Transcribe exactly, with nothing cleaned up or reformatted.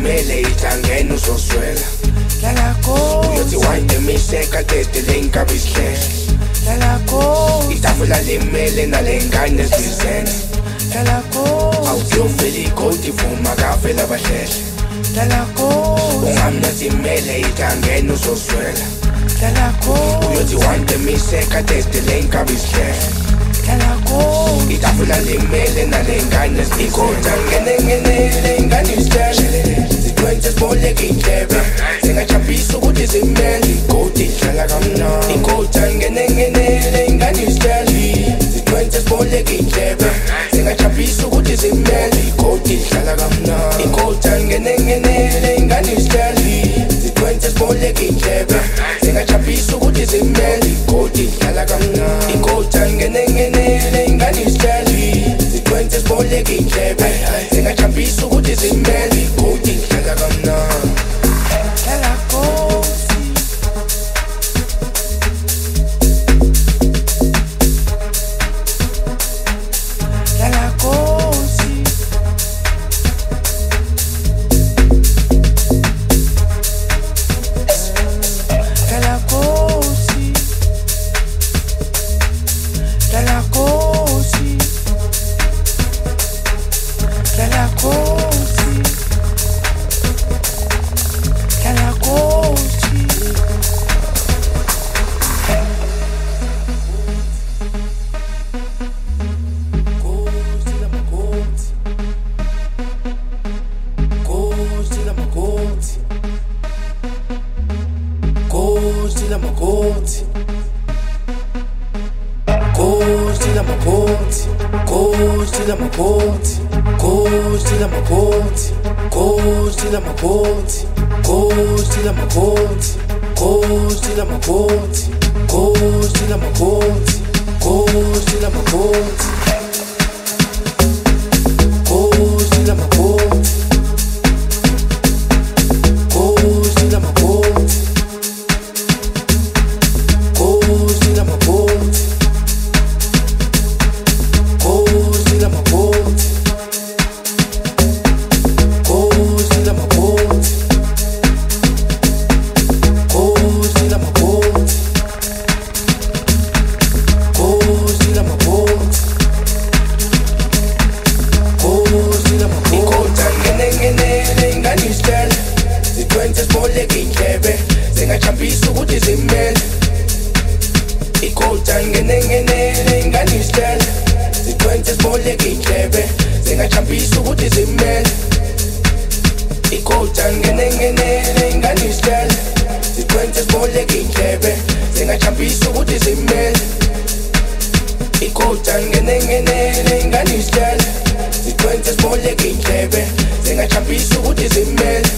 limele ithangene uzoswela Dlala Nkosi uyothi wayinde miseka tete lenkabi isihlehla Dlala Nkosi itafula limele nale ngane zizene Dlala Nkosi awuziyofela igodi vuma kavela abahlehla Dlala Nkosi ungamnazimele ithangene uzoswela Dlala Nkosi uyothi wayinde miseka tete lenkabi isihlehla Dlala Nkosi itafula limele nale ngane zikhoda ngenengenele ingane isihlehla zitwenze siboleke indlebe zingajaphisa ukuthi zimele igodi idlala kamnandi ikhoda ngenengenele ingane isihlehla zitwenze siboleke indlebe zingajaphisa ukuthi zimele igodi idlala kamnandi ikhoda ngenengenele ingane isihlehla zitwenze siboleke indlebe zingajaphisa ukuthi zimele igodi idlala kamnandi ikhoda ngenengenele ingane isihlehla zitwenze siboleke indlebe zingajaphisa ukuthi zimele igodi idlala kamnandi Dlala Nkosi Dlala Nkosi Dlala Nkosi Dlala Nkosi Dlala Nkosi Dlala Nkosi Nkosi lamakhosi Nkosi lamakhosi Nkosi lamakhosi Nkosi lamakhosi Nkosi lamakhosi Nkosi lamakhosi Nkosi lamakhosi Nkosi lamakhosi Nkosi lamakhosi Nkosi lamakhosi Nkosi lamakhosi Nkosi lamakhosi Nkosi lamakhosi Nkosi lamakhosi Nkosi lamakhosi Nkosi lamakhosi Nkosi lamakhosi Nkosi lamakhosi Nkosi lamakhosi ikhoda ngenengenele ingane isihlehla zitwenze siboleke indlebe zingajaphisa ukuthi zimele ikhoda ngenengenele ingane isihlehla zitwenze siboleke indlebe zingajaphisa ukuthi zimele ikhoda ngenengenele ingane isihlehla zitwenze siboleke indlebe zingajaphisa ukuthi zimele ikhoda ngenengenele ingane isihlehla zitwenze siboleke indlebe zingajaphisa ukuthi zimele